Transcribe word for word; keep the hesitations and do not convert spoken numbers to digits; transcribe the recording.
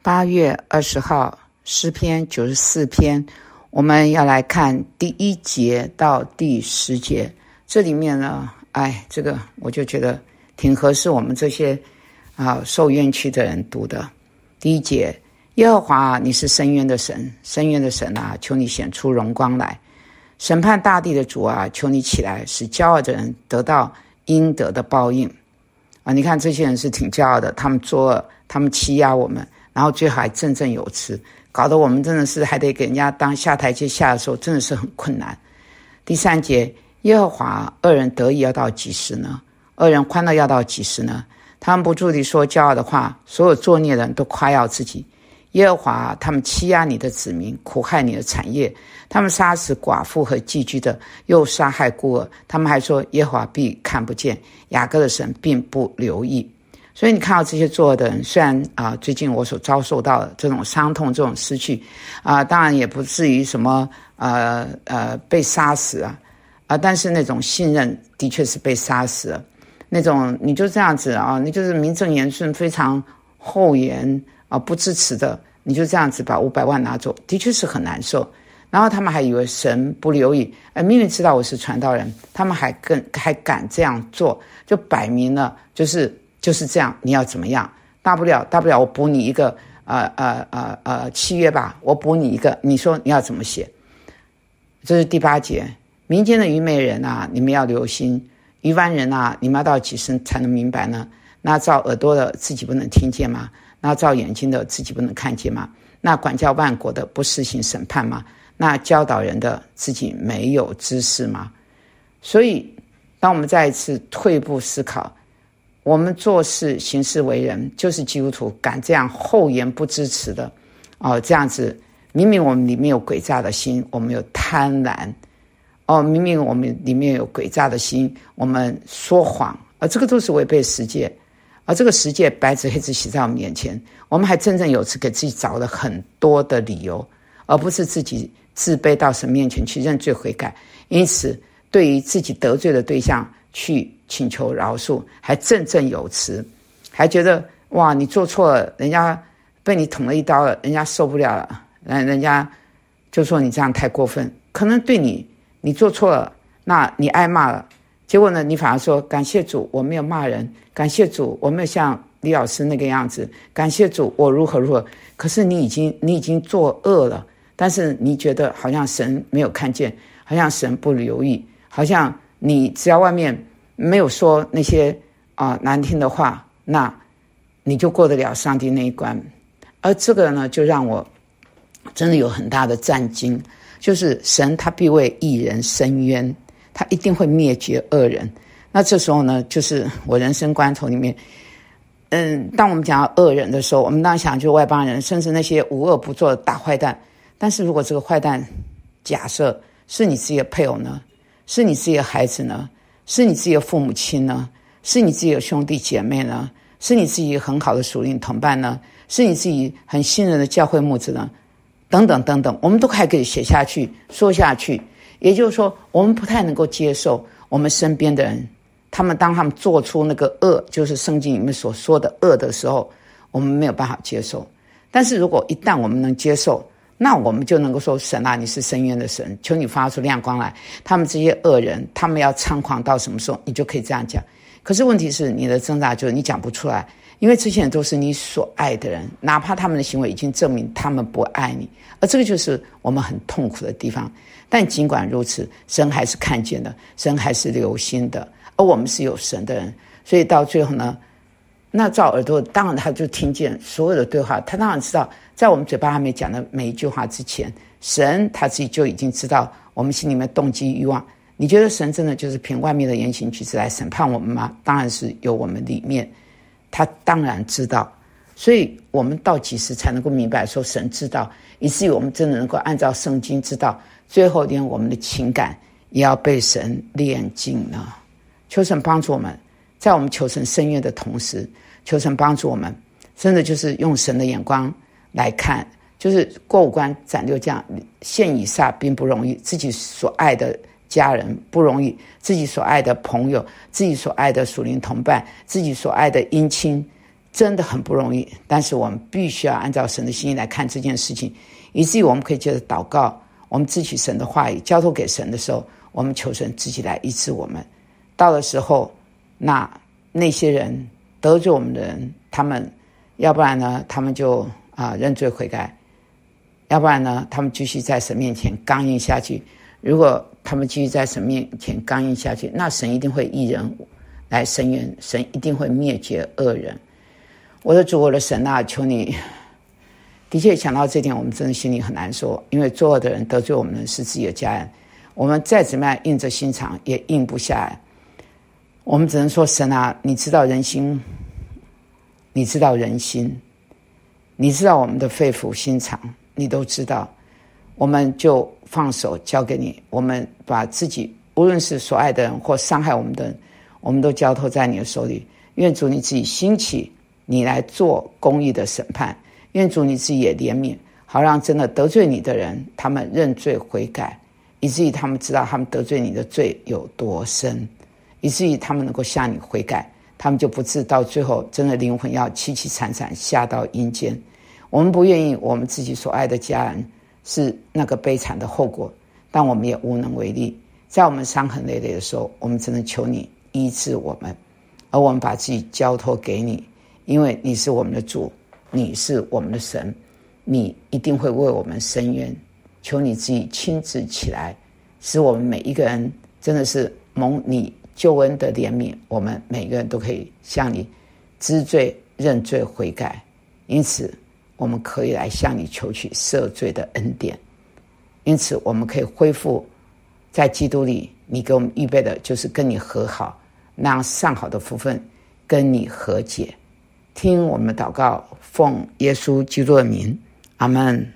八月二十号，诗篇九十四篇，我们要来看第一节到第十节。这里面呢，哎，这个我就觉得挺合适我们这些啊受冤屈的人读的。第一节，耶和华，你是深渊的神，深渊的神啊，求你显出荣光来。审判大地的主啊，求你起来，使骄傲的人得到应得的报应。啊，你看这些人是挺骄傲的，他们作恶，他们欺压我们，然后最后还振振有词，搞得我们真的是还得给人家当下台阶下的时候，真的是很困难。第三节，耶和华，恶人得意要到几时呢？恶人欢乐要到几时呢？他们不住地说骄傲的话，所有作孽人都夸耀自己。耶和华，他们欺压你的子民，苦害你的产业，他们杀死寡妇和寄居的，又杀害孤儿。他们还说耶和华必看不见，雅各的神并不留意。所以你看到这些作恶的人，虽然啊、呃，最近我所遭受到的这种伤痛、这种失去啊、呃，当然也不至于什么呃呃被杀死啊啊、呃，但是那种信任的确是被杀死了。那种你就这样子啊，你就是名正言顺、非常厚颜啊、不支持的，你就这样子把五百万拿走，的确是很难受。然后他们还以为神不留意，呃，明明知道我是传道人，他们还更还敢这样做，就摆明了就是就是这样。你要怎么样？大不了大不了我补你一个呃呃呃呃契约吧，我补你一个，你说你要怎么写？这是第八节，民间的愚昧人啊，你们要留心；愚顽人啊，你们要到几时才能明白呢？那造耳朵的自己不能听见吗？那造眼睛的自己不能看见吗？那管教万国的不施行审判吗？那教导人的自己没有知识吗？所以当我们再一次退步思考，我们做事行事为人，就是基督徒敢这样厚颜不支持的哦，这样子明明我们里面有诡诈的心，我们有贪婪哦，明明我们里面有诡诈的心，我们说谎，而这个都是违背十诫，而这个十诫白纸黑字写在我们眼前，我们还真正有次给自己找了很多的理由，而不是自己自卑到神面前去认罪悔改。因此对于自己得罪的对象去请求饶恕，还振振有词，还觉得哇你做错了，人家被你捅了一刀了，人家受不了了，人家就说你这样太过分。可能对你你做错了，那你挨骂了，结果呢你反而说感谢主我没有骂人，感谢主我没有像李老师那个样子，感谢主我如何如何。可是你已经你已经作恶了，但是你觉得好像神没有看见，好像神不留意，好像你只要外面没有说那些啊、呃、难听的话，那你就过得了上帝那一关。而这个呢，就让我真的有很大的战惊，就是神他必为义人伸冤，他一定会灭绝恶人。那这时候呢，就是我人生关头里面，嗯，当我们讲到恶人的时候，我们当然想就是外邦人，甚至那些无恶不作的大坏蛋。但是如果这个坏蛋假设是你自己的配偶呢，是你自己的孩子呢，是你自己的父母亲呢，是你自己的兄弟姐妹呢，是你自己很好的属灵同伴呢，是你自己很信任的教会牧者呢，等等等等，我们都还可以写下去说下去。也就是说，我们不太能够接受我们身边的人，他们当他们做出那个恶，就是圣经里面所说的恶的时候，我们没有办法接受。但是如果一旦我们能接受，那我们就能够说，神啊，你是深渊的神，求你发出亮光来。他们这些恶人，他们要猖狂到什么时候，你就可以这样讲。可是问题是，你的挣扎就是你讲不出来，因为这些人都是你所爱的人，哪怕他们的行为已经证明他们不爱你，而这个就是我们很痛苦的地方。但尽管如此，神还是看见的，神还是留心的，而我们是有神的人，所以到最后呢，那照耳朵，当然他就听见所有的对话，他当然知道，在我们嘴巴还没讲的每一句话之前，神他自己就已经知道我们心里面动机欲望。你觉得神真的就是凭外面的言行举止来审判我们吗？当然是有我们里面，他当然知道。所以我们到几时才能够明白说神知道，以至于我们真的能够按照圣经知道，最后连我们的情感也要被神炼净呢？求神帮助我们，在我们求神伸冤的同时，求神帮助我们，真的就是用神的眼光来看，就是过五关斩六将，献以撒并不容易，自己所爱的家人不容易，自己所爱的朋友，自己所爱的属灵同伴，自己所爱的姻亲， 真的很不容易，但是我们必须要按照神的心意来看这件事情，以至于我们可以接着祷告，我们支取神的话语交托给神的时候，我们求神自己来医治我们。到的时候，那那些人得罪我们的人，他们要不然呢他们就啊、呃、认罪悔改，要不然呢他们继续在神面前刚硬下去。如果他们继续在神面前刚硬下去，那神一定会义人来伸冤，神一定会灭绝恶人。我的主，我的神啊，求你。的确想到这点，我们真的心里很难受，因为作恶的人得罪我们的是自己的家人，我们再怎么样硬着心肠也硬不下来。我们只能说，神啊，你知道人心，你知道人心，你知道我们的肺腑心肠，你都知道，我们就放手交给你，我们把自己无论是所爱的人或伤害我们的人，我们都交托在你的手里。愿主你自己兴起，你来做公义的审判，愿主你自己也怜悯，好让真的得罪你的人，他们认罪悔改，以至于他们知道他们得罪你的罪有多深，以至于他们能够向你悔改，他们就不致到最后真的灵魂要凄凄惨惨下到阴间。我们不愿意我们自己所爱的家人是那个悲惨的后果，但我们也无能为力。在我们伤痕累累的时候，我们只能求你医治我们，而我们把自己交托给你，因为你是我们的主，你是我们的神，你一定会为我们伸冤。求你自己亲自起来，使我们每一个人真的是蒙你救恩的怜悯，我们每一个人都可以向你知罪认罪悔改，因此我们可以来向你求取赦罪的恩典。因此我们可以恢复在基督里你给我们预备的就是跟你和好，那样上好的福分跟你和解。听我们的祷告，奉耶稣基督的名，阿们。